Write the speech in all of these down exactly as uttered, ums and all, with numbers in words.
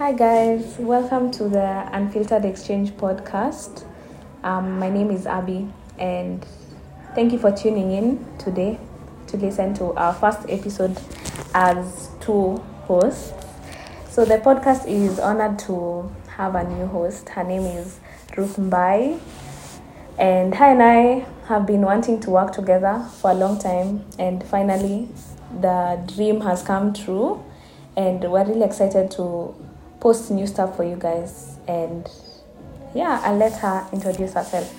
Hi guys, welcome to the Unfiltered Exchange podcast. Um, my name is Abby, and thank you for tuning in today to listen to our first episode as two hosts. So the podcast is honored to have a new host. Her name is Ruth Mbai, and her and I have been wanting to work together for a long time, and finally the dream has come true, and we're really excited to post new stuff for you guys. And yeah, I'll let her introduce herself.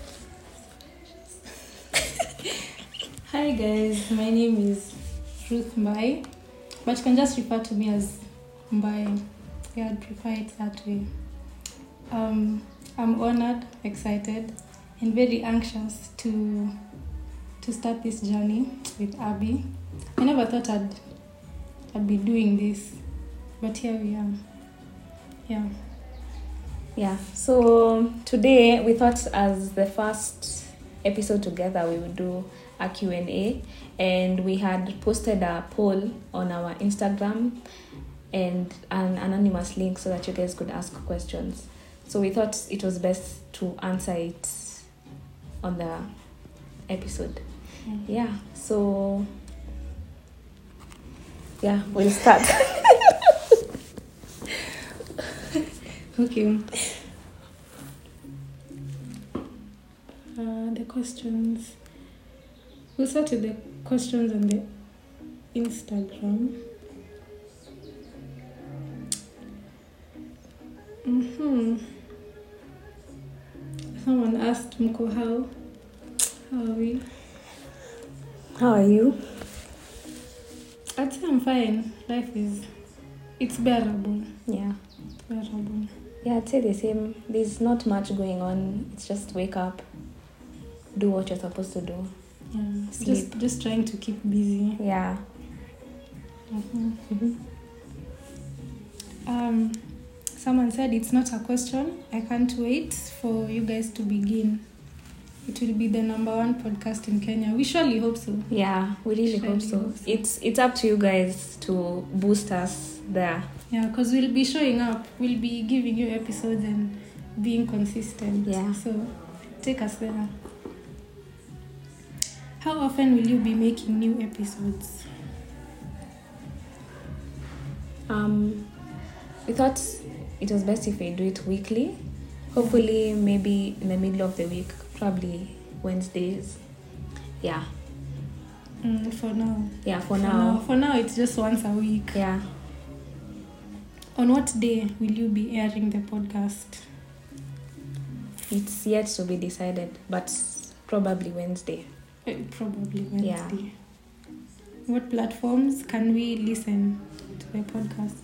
Hi guys, my name is Ruth Mbai, but you can just refer to me as Mbai. Yeah, I'd prefer it that way. Um, I'm honored, excited, and very anxious to to start this journey with Abby. I never thought I'd I'd be doing this, but here we are. Yeah. Yeah, so today we thought as the first episode together we would do a Q and A, and we had posted a poll on our Instagram and an anonymous link so that you guys could ask questions. So we thought it was best to answer it on the episode. Mm. Yeah, so yeah, we'll start. Okay. Uh, the questions. We'll start with the questions on the Instagram. Mm-hmm. Someone asked Mko, how? How are we? How are you? I'd say I'm fine. Life is, it's bearable. Yeah. It's bearable. Yeah, I'd say the same. There's not much going on. It's just wake up, do what you're supposed to do. Yeah. Sleep. Just, just trying to keep busy. Yeah. Mm-hmm. Mm-hmm. Um, someone said it's not a question. I can't wait for you guys to begin. It will be the number one podcast in Kenya. We surely hope so. Yeah, we really Surely hope so. hope so. It's it's up to you guys to boost us there. Yeah, because we'll be showing up. We'll be giving you episodes and being consistent. Yeah. So take us there. How often will you be making new episodes? Um, we thought it was best if we do it weekly. Hopefully, maybe in the middle of the week, probably Wednesdays. Yeah. Mm, for now. Yeah, for, For now. now. For now, it's just once a week. Yeah. On what day will you be airing the podcast? It's yet to be decided, but probably Wednesday. Uh, probably Wednesday. Yeah. What platforms can we listen to the podcast?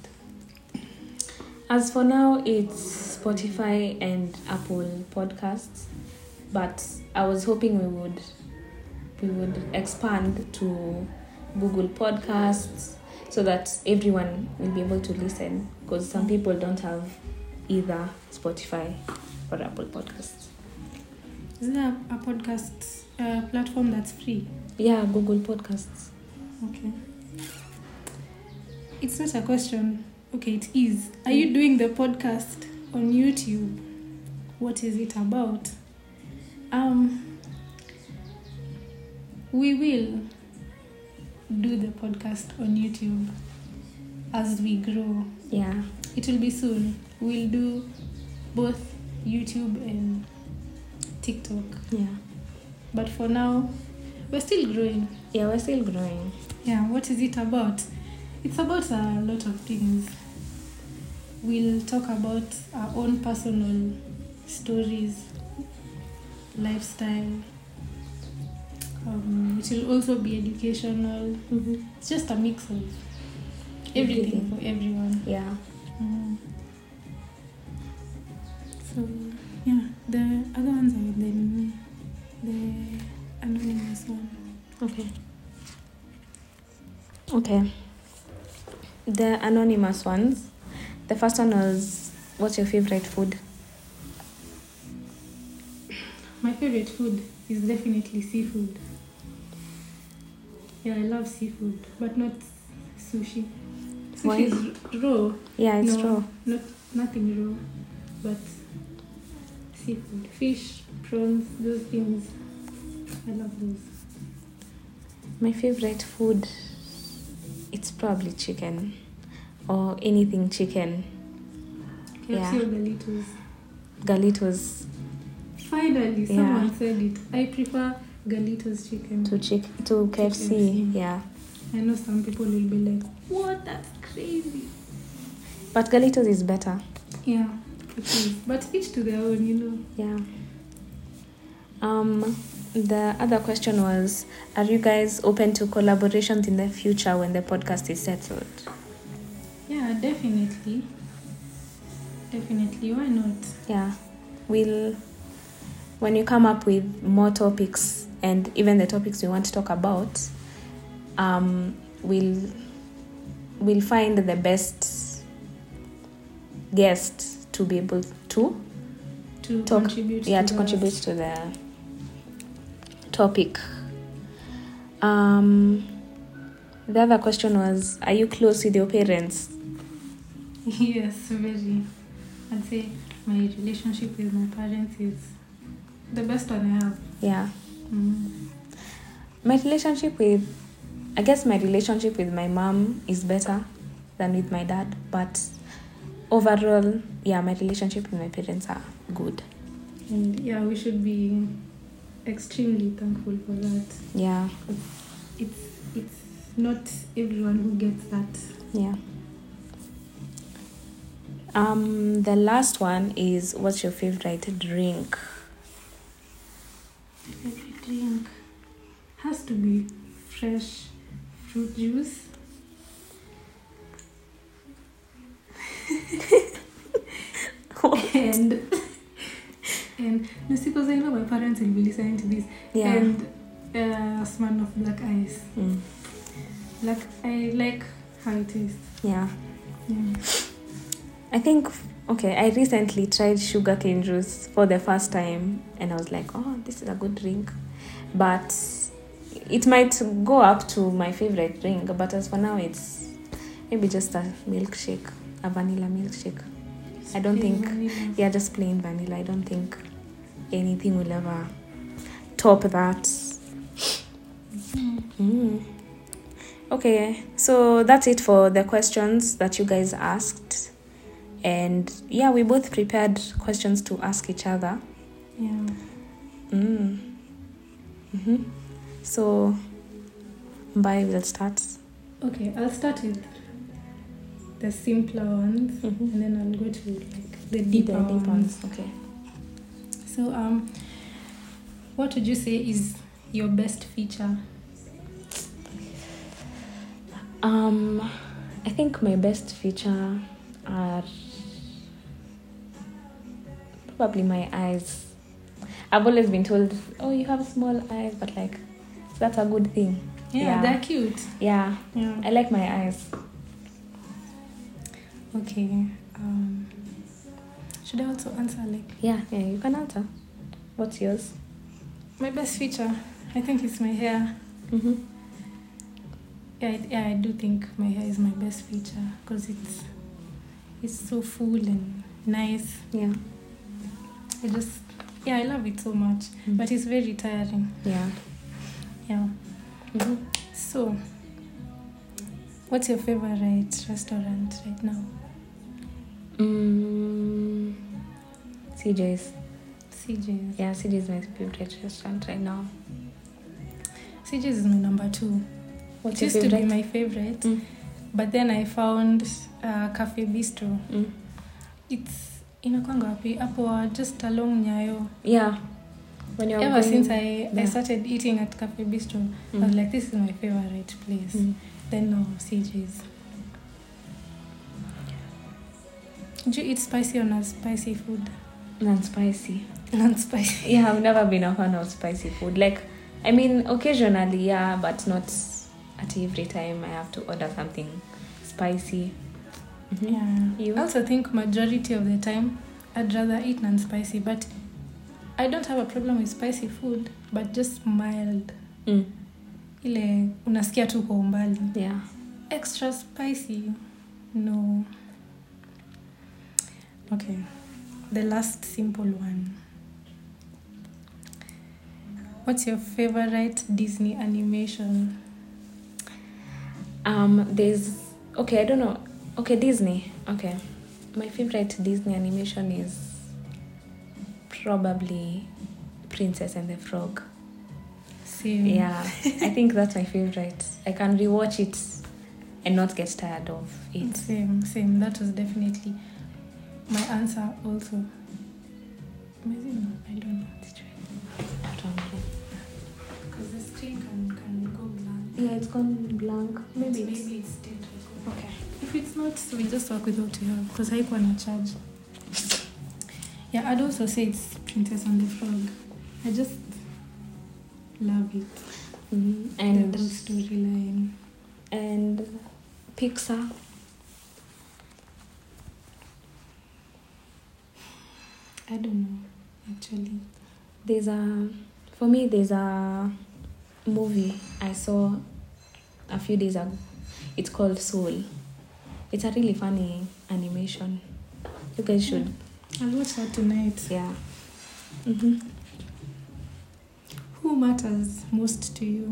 As for now, it's Spotify and Apple Podcasts, but I was hoping we would we would expand to Google Podcasts so that everyone will be able to listen, because some people don't have either Spotify or Apple Podcasts. Is there a, a podcast uh, platform that's free? Yeah, Google Podcasts. Okay. It's not a question. Okay, it is. Are you doing the podcast on YouTube? What is it about? Um, we will do the podcast on YouTube as we grow. Yeah. It will be soon. We'll do both YouTube and TikTok. Yeah. But for now, we're still growing. Yeah, we're still growing. Yeah, what is it about? It's about a lot of things. We'll talk about our own personal stories, lifestyle. Um, it will also be educational. Mm-hmm. It's just a mix of everything Everything. for everyone. Yeah. Mm. So, yeah, the other ones are the, the anonymous one. Okay. Okay. The anonymous ones. The first one was, what's your favorite food? My favorite food is definitely seafood. Yeah, I love seafood, but not sushi. Why is raw? Yeah, it's no, raw. Not nothing raw, but seafood, fish, prawns, those things. I love those. My favorite food, it's probably chicken or anything chicken. K F C Yeah. or Galitos? Galitos Finally, Yeah. someone said it. I prefer Galitos chicken. to chick to K F C. K F C. Yeah, I know some people will be like, what? That's crazy. but Galitos is better. Yeah, it is. But each to their own, you know. Yeah. Um, the other question was, are you guys open to collaborations in the future when the podcast is settled? Yeah, definitely. Definitely. Why not? Yeah, we'll when you come up with more topics and even the topics we want to talk about, um, we'll we'll find the best guest to be able to To talk. contribute. Yeah, to to the- contribute to the topic. Um, the other question was, are you close with your parents? Yes, very. I'd say my relationship with my parents is the best one I have. Yeah. Mm. My relationship with, I guess my relationship with my mom is better than with my dad, but overall, yeah, my relationship with my parents are good. And yeah, we should be extremely thankful for that. Yeah, It's it's not everyone who gets that. yeah. Um, the last one is, what's your favorite drink? Favorite drink has to be fresh fruit juice. and and no, see, because I know my parents will be listening to this. Yeah. And uh, Smirnoff of black ice. Mm. Black, I like how it tastes. Yeah. Yeah. I think, okay, I recently tried sugarcane juice for the first time and I was like, oh, this is a good drink. But it might go up to my favorite drink, but as for now, it's maybe just a milkshake, a vanilla milkshake. I don't Plain think, vanilla. yeah, just plain vanilla. I don't think anything will ever top that. Mm. Okay, so that's it for the questions that you guys asked. And yeah, we both prepared questions to ask each other. Yeah. Mm. Mm-hmm. So, Mbai will start. Okay, I'll start with the simpler ones, Mhm. and then I'll go to like the deeper, The deep ones. ones. Okay. So, um, what would you say is your best feature? Um, I think my best feature are probably my eyes. I've always been told, oh, you have small eyes, but like, that's a good thing. Yeah, Yeah. they're cute. Yeah, Yeah. I like my eyes. Okay. Um, should I also answer like Yeah, yeah, you can answer. What's yours? my best feature? I think it's my hair. Mm-hmm. Yeah, I, yeah, I do think my hair is my best feature because it's it's so full and nice. Yeah. I just yeah, I love it so much, Mm. but it's very tiring. Yeah. Yeah. Mm-hmm. So, what's your favorite restaurant right now? Mm, C J's. C J's. Yeah, C J's is my favorite restaurant right now. C J's is my number two. What's it your used to favorite? be my favorite, Mm. but then I found uh, Cafe Bistro. Mm. It's inakwanga wapi hapo just along Nyayo. Yeah. When you're Ever going, since I, I yeah. started eating at Cafe Bistro, I was Mm. like, this is my favorite place. Mm. Then now C J's. Do you eat spicy or not spicy food? Non-spicy. Non-spicy. Yeah, I've never been a fan of spicy food. Like, I mean, occasionally, yeah, but not at every time I have to order something spicy. Mhm. Yeah. You? I also think majority of the time I'd rather eat non-spicy, but I don't have a problem with spicy food, but just mild. Mm. Ile unasikia tu kwa umbali. Yeah. Extra spicy. No. Okay. The last simple one. What's your favorite Disney animation? Um, there's okay, I don't know. Okay, Disney. Okay, my favorite Disney animation is probably Princess and the Frog. Same. Yeah, I think that's my favorite. I can rewatch it and not get tired of it. Same, same. That was definitely my answer also. Maybe no, I don't know. Because the screen can, can go blank. Yeah, it's gone blank. Maybe Maybe it's, it's still okay. If it's not, we just work with what we have. Because I want to charge. Yeah, I'd also say it's Princess and the Frog. I just love it. mm-hmm. and the whole storyline. And Pixar. I don't know, actually. There's a for me there's a movie I saw a few days ago. It's called Soul. It's a really funny animation. You guys should. I'll watch that tonight. Yeah. Mm-hmm. Who matters most to you?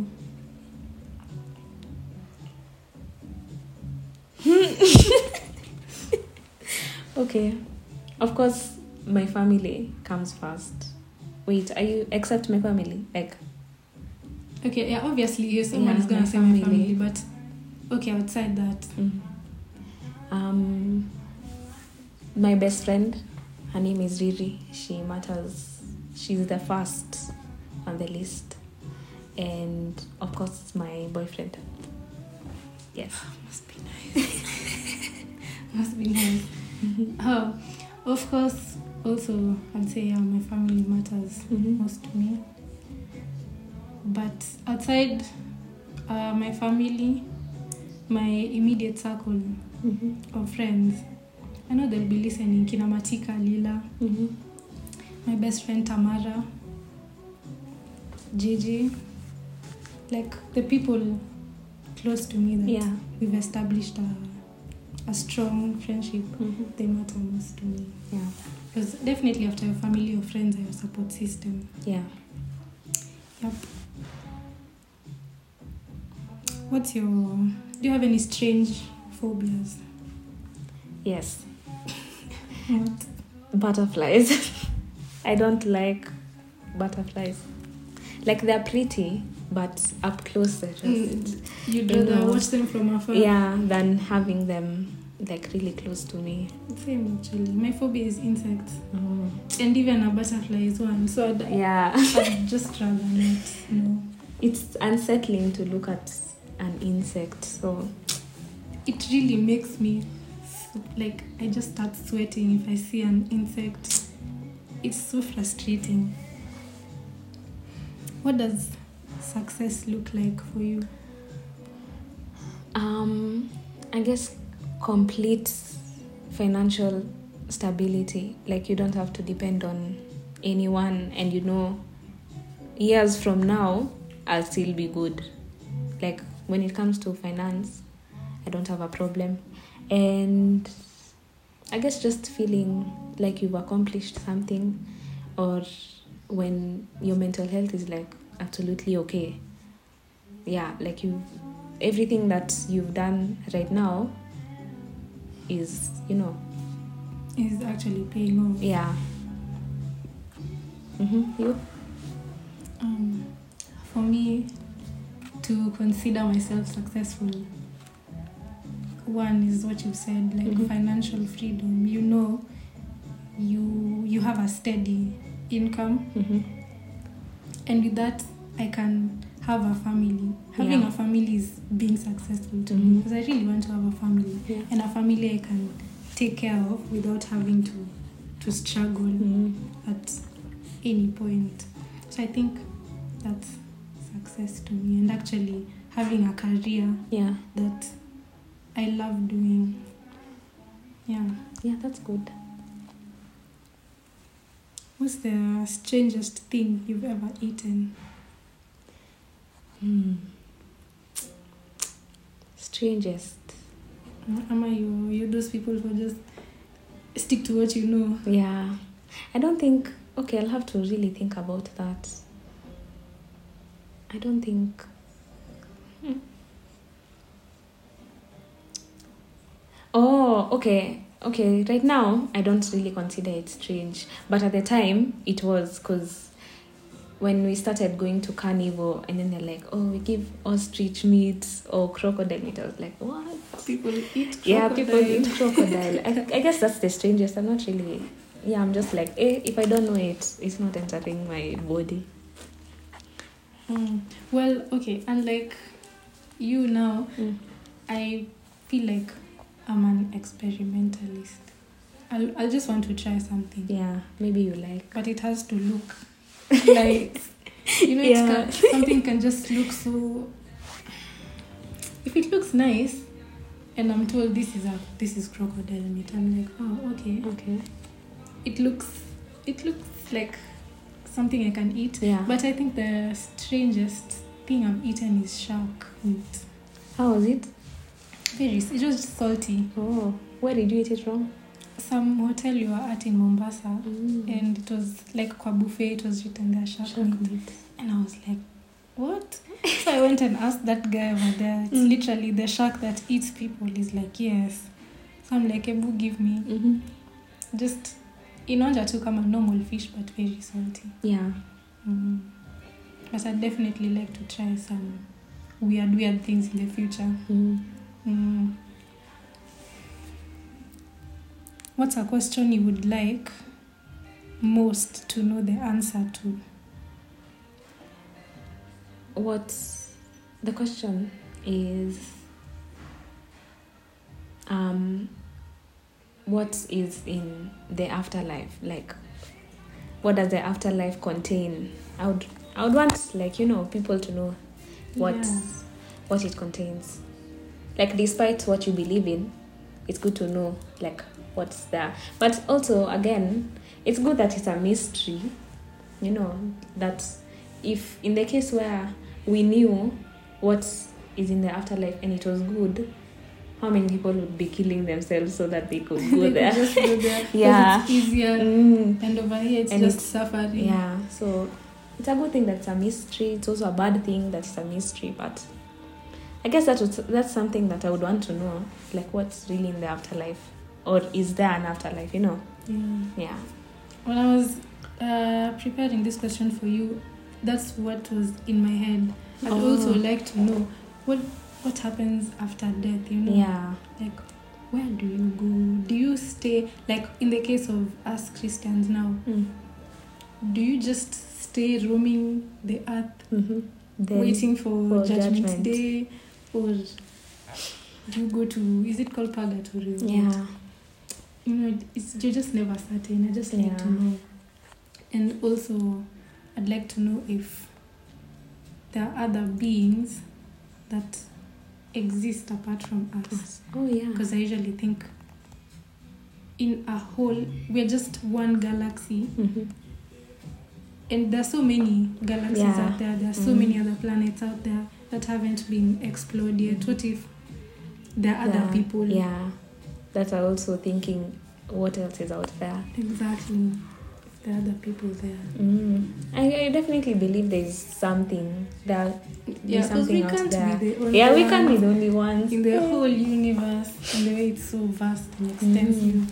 Okay. Of course, my family comes first. Wait, are you except my family? Like, okay, yeah, obviously, yeah, someone Yeah, is gonna my say my family. family, but okay, outside that, mm. um, my best friend, her name is Riri. She matters. She's the first on the list, and of course, my boyfriend. Yes. must be nice. must be nice. Oh, of course, also, I'd say yeah, my family matters Mhm. most to me. But outside uh, my family, my immediate circle Mhm. of friends, I know they'll be listening. Kinamatika, Lila, Mhm. my best friend Tamara, Gigi, like the people close to me that Yeah. we've established a, a strong friendship. Mhm. They matter most to me. Yeah. Because definitely after your family or friends are your support system. Yeah. Yep. What's your... Do you have any strange phobias? Yes. What? Butterflies. I don't like butterflies. Like, they're pretty, but up close they're just Mm, you'd rather No. watch them from afar? yeah, than having them like really close to me. Same actually. My phobia is insects. Oh. And even a butterfly is one. So I'd, Yeah. I'd just rather not. No. It's unsettling to look at an insect. So It really makes me like I just start sweating if I see an insect. It's so frustrating. What does success look like for you? um, I guess complete financial stability. Like, you don't have to depend on anyone, and you know, years from now, I'll still be good. Like, when it comes to finance, I don't have a problem. And I guess just feeling like you've accomplished something, or when your mental health is like absolutely okay. Yeah, like you, everything that you've done right now is, you know, Is actually paying off. yeah. Mm-hmm. You? Um, for me, to consider myself successful, one is what you said, like Mhm. financial freedom. You know, you you have a steady income, Mm-hmm. and with that, I can have a family. Having Yeah. a family is being successful to me Mhm. because I really want to have a family, Yeah. and a family I can take care of without having to to struggle Mm-hmm. at any point. So I think that's success to me, and actually having a career Yeah. that I love doing. Yeah. Yeah, that's good. What's the strangest thing you've ever eaten? Hmm. Strangest. Ama you you those people who just stick to what you know. Yeah. I don't think, okay, I'll have to really think about that. I don't think. Hmm. Oh, okay. Okay, right now, I don't really consider it strange. But at the time, it was because when we started going to carnival and then they're like, oh, we give ostrich meat or crocodile meat. I was like, what? People eat crocodile. Yeah, people eat crocodile. I, I guess that's the strangest. I'm not really... Yeah, I'm just like, eh, if I don't know it, it's not entering my body. Mm. Well, okay, and like you now, Mm. I feel like I'm an experimentalist. I'll, I'll just want to try something. Yeah, maybe you like. But it has to look like, you know, Yeah. it can, something can just look so... If it looks nice, and I'm told this is a this is crocodile meat, I'm like, oh, okay. Okay. It looks, it looks like something I can eat. Yeah. But I think the strangest thing I've eaten is shark meat. How was it? Very, it was just salty. Oh, where did you eat it from? Some hotel you were at in Mombasa, Mm. and it was like kwa buffet, it was written there, shark, Shark meat. meat. And I was like, what? So I went and asked that guy over there. It's Mm. literally the shark that eats people. He's like, yes. So I'm like, Ebu, give me. Mm-hmm. Just, inaonja tu kama normal fish, but very salty. Yeah. Mm. But I'd definitely like to try some weird, weird things in the future. Mm. Mm. What's a question you would like most to know the answer to? What's the question is um what is in the afterlife? Like, what does the afterlife contain? I would I would want, like, you know, people to know what Yeah. what it contains. Like, despite what you believe in, it's good to know, like, what's there. But also, again, it's good that it's a mystery, you know, that if in the case where we knew what is in the afterlife and it was good, how many people would be killing themselves so that they could go They there? could just go there. 'Cause Yeah. it's easier. Mm. And over here, it's And just it's- suffering. Yeah, so it's a good thing that it's a mystery. It's also a bad thing that it's a mystery, but I guess that was, that's something that I would want to know, like what's really in the afterlife, or is there an afterlife? You know? Yeah. Yeah. When I was uh, preparing this question for you, that's what was in my head. I'd Oh. also like to know what what happens after death. You know? Yeah. Like, where do you go? Do you stay, like in the case of us Christians now, Mm. do you just stay roaming the earth, Mm-hmm. Then, waiting for, for judgment, judgment. day, or do you go to, is it called purgatory? yeah. You know, it's, you're just never certain. I just like Yeah. to know. And also, I'd like to know if there are other beings that exist apart from us. Oh yeah. Because I usually think in a whole, we're just one galaxy, Mm-hmm. and there are so many galaxies Yeah. out there. There are so Mm. many other planets out there that haven't been explored yet. What if there are other Yeah. people? Yeah. That are also thinking, what else is out there? Exactly. If there are other people there. Mm. I, I definitely believe there's something there. Yeah, There's because something we out can't there. be the only Yeah, we ones can't be the only ones in the whole universe, and the way it's so vast and extensive. Mm.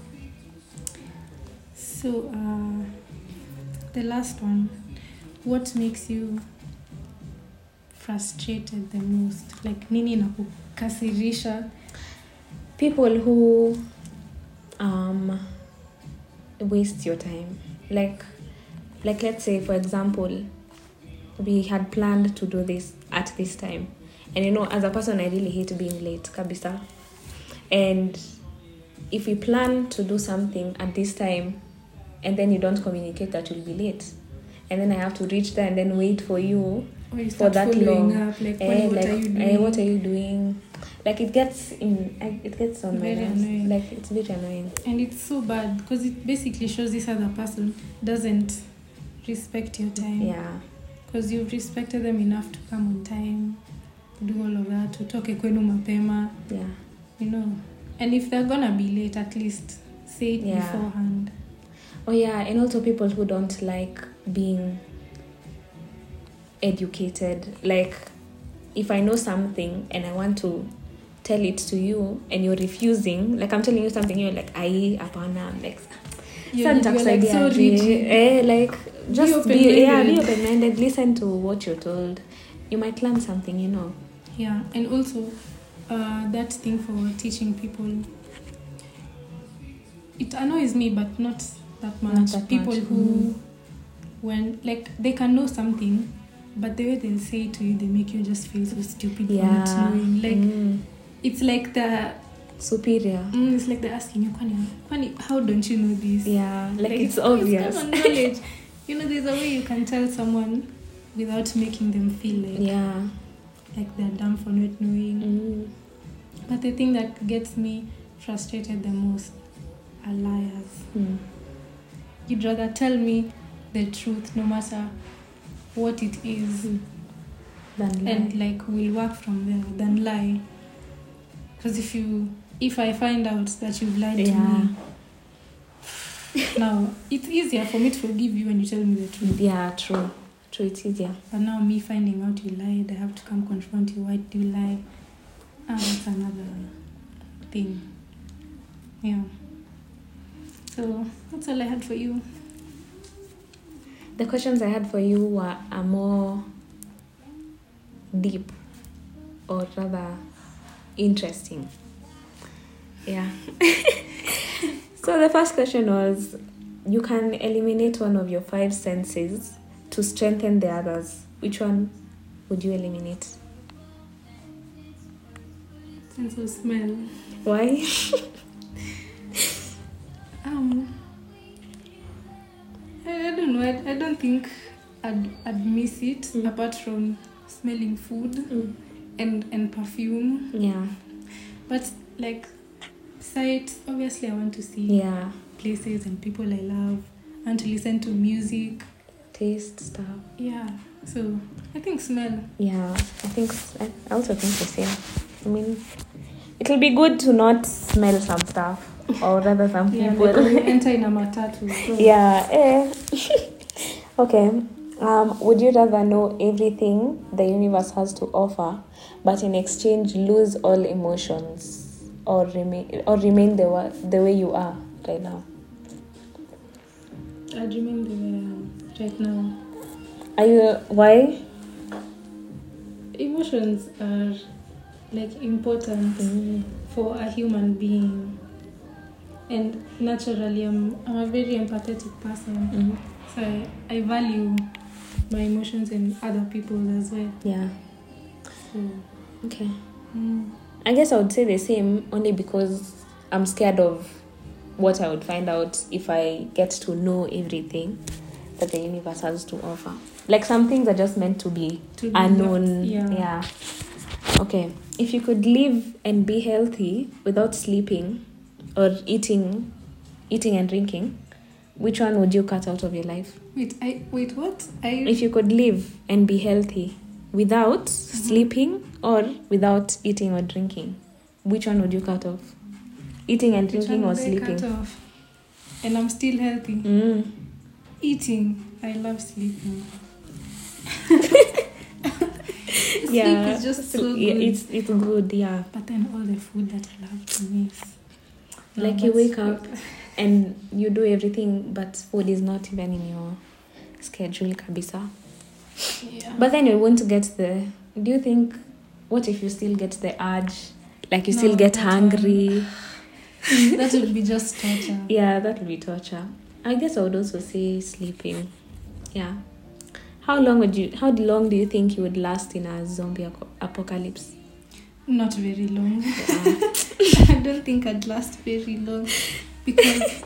So, uh, the last one, what makes you frustrated the most? Like, nini inakukasirisha? People who um waste your time. Like, like let's say, for example, we had planned to do this at this time, and you know, as a person, I really hate being late, kabisa. And if we plan to do something at this time, and then you don't communicate that you'll be late, and then I have to reach there and then wait for you Or you for start that following long. up, like, Eh, what, what like, are you doing? eh, what are you doing? Like, it gets in. eh, It gets on Very my nerves. annoying. Like, it's very annoying. And it's so bad because it basically shows this other person doesn't respect your time. Yeah. Because you've respected them enough to come on time, do all of that, utoke kwenu mapema. Yeah. you know. And if they're gonna be late, at least say it Yeah. beforehand. Oh yeah, and also people who don't like being educated. Like, if I know something and I want to tell it to you and you're refusing, like I'm telling you something, you're like, "Ai, apana," I'm like, You're, "Sasa you're like nitakusaidia so aje?" rigid. eh, like just be, open-minded. yeah, be open-minded. Listen to what you're told. You might learn something, you know. Yeah, and also uh, that thing for teaching people, it annoys me, but not that much. Not that people much. who, Mhm. when like they can know something, but the way they'll say it to you, they make you just feel so stupid for Yeah. not knowing. Like Mm. it's like the Superior. mm, it's like they're asking you, "Kwani, kwani, how don't you know this?" Yeah, like, it's, oh, obvious. common knowledge. You know, there's a way you can tell someone without making them feel like Yeah. like they're dumb for not knowing. Mm. But the thing that gets me frustrated the most are liars. Mm. You'd rather tell me the truth, no matter what it is, Mm. Then lie. and like we'll work from there, than lie. Because if you, if I find out that you've lied Yeah. to me, now it's easier for me to forgive you when you tell me the truth. Yeah, true. True, it's easier. But now me finding out you lied, I have to come confront you. Why did you lie? Ah, that's another thing. Yeah. So that's all I had for you. The questions I had for you were are more deep, or rather interesting. Yeah. So the first question was, you can eliminate one of your five senses to strengthen the others. Which one would you eliminate? Sense of smell. Why? Um, I, I don't know. I, I don't think I'd, I'd miss it Mm. apart from smelling food Mm. and and perfume. Yeah. But like sight, obviously, I want to see Yeah. places and people I love. I want to listen to music. Taste stuff. Yeah. So I think smell. Yeah, I think I also think the same. I mean, it'll be good to not smell some stuff, or rather some Yeah, people. like when you enter in a matatu. So Yeah. Eh. Okay. Um, would you rather know everything the universe has to offer, but in exchange lose all emotions, or remain or remain the wa- the way you are right now? I'd remain the way I am right now. Are you why? Emotions are like important Mm. for a human being, and naturally I'm, I'm a very empathetic person, Mm. so I, I value my emotions in other people as well. Yeah. So Okay. mm, I guess I would say the same, only because I'm scared of what I would find out if I get to know everything that the universe has to offer. Like, some things are just meant to be to be unknown. yeah. Yeah. Okay. If you could live and be healthy without sleeping or eating, eating and drinking, which one would you cut out of your life? Wait, I wait. What? I If you could live and be healthy without Mm-hmm. sleeping or without eating or drinking, which one would you cut off? Eating and which drinking one or would I sleeping? cut off? And I'm still healthy. Mm. Eating. I love sleeping. Yeah, Sleep is just so good. yeah, it's it's good, yeah. But then all the food that I love to miss. No, Like, you but- wake up and you do everything, but food is not even in your schedule, kabisa. Yeah. But then you won't get the. Do you think? What if you still get the urge? Like, you No, still get that hungry? that would be just torture. Yeah, that would be torture. I guess I would also say sleeping. Yeah. How long would you? How long do you think you would last in a zombie aco- apocalypse? Not very long. Yeah. I don't think I'd last very long because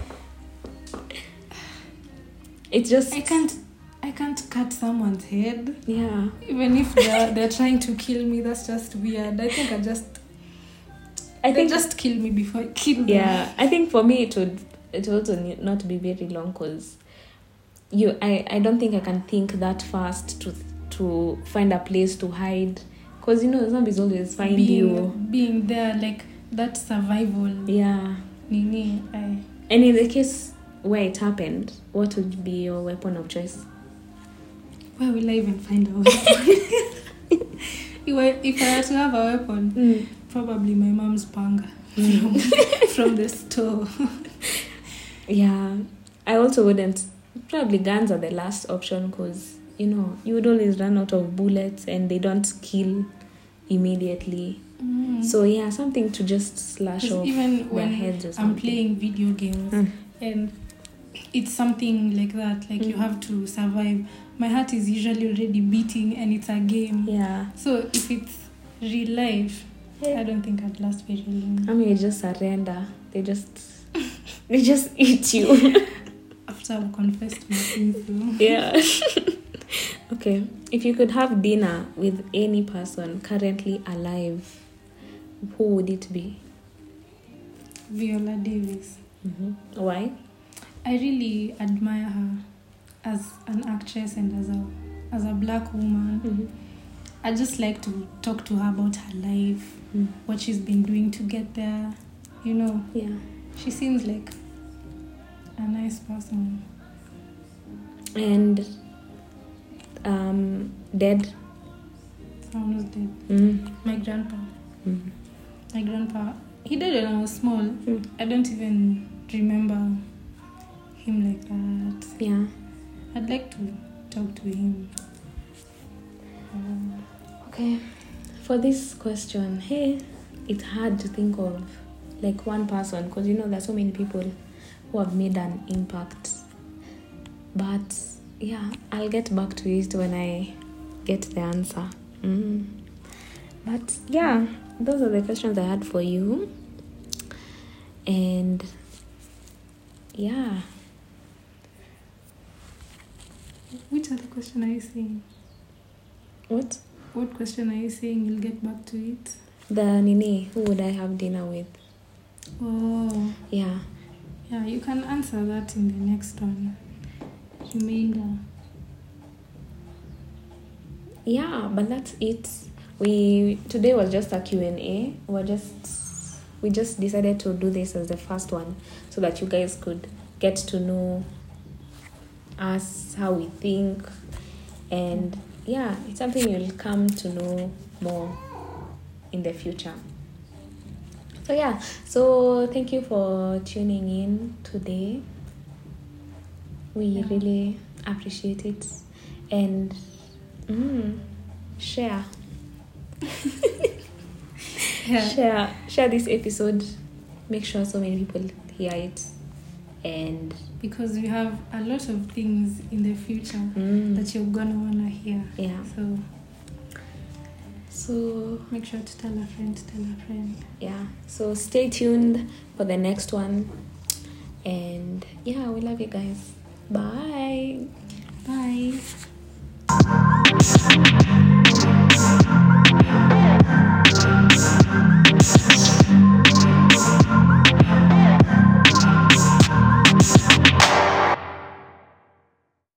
It's just. I can't I can't cut someone's head. Yeah. Even if they're they're trying to kill me, that's just weird. I think I just I they think. just kill me before I kill them. Yeah, I think for me it would it would also ne- not be very long, because you I, I don't think I can think that fast to to find a place to hide, because you know zombies always find being, you. being there, like that survival. Yeah. Nini, I. And in the case where it happened, what would be your weapon of choice? Where will I even find a weapon? if, I, if I had to have a weapon, Mm. probably my mom's panga Mm. from, from the store. Yeah. I also wouldn't. Probably guns are the last option because, you know, you would always run out of bullets and they don't kill immediately. Mm. So, yeah, something to just slash 'Cause off even their when heads or I'm something. playing video games Mm. and it's something like that, like you Mm. have to survive. My heart is usually already beating and it's a game. Yeah. So if it's real life, I don't think I'd last very long. I mean, you just surrender. They just, they just eat you. After I've confessed my sins, though. Yeah. Okay. If you could have dinner with any person currently alive, who would it be? Viola Davis. Mm-hmm. Why? I really admire her as an actress and as a as a black woman. Mm-hmm. I just like to talk to her about her life, Mm. what she's been doing to get there. You know, Yeah. she seems like a nice person. And um, dead. Someone who's dead. Mm. My grandpa. Mm. My grandpa. He died when I was small. Mm. I don't even remember him like that. Yeah. I'd like to talk to him. Um, Okay. For this question, hey, it's hard to think of like one person because you know there's so many people who have made an impact. But yeah, I'll get back to it when I get the answer. Mm. But yeah, those are the questions I had for you. And yeah. which other question are you saying? What? What question are you saying? You'll get back to it. The Nini, who would I have dinner with? Oh, Yeah. yeah. You can answer that in the next one. Remainder. Yeah, but that's it. We today was just a Q and A. We're just we just decided to do this as the first one so that you guys could get to know us, how we think, and yeah, it's something you'll come to know more in the future. So yeah, so thank you for tuning in today. We Yeah. really appreciate it, and mm, share. Yeah. share share this episode. Make sure so many people hear it. And Because we have a lot of things in the future mm, that you're gonna wanna hear. yeah. So So make sure to tell a friend, tell a friend. yeah. So stay tuned for the next one. And yeah, we love you guys. Bye. Bye.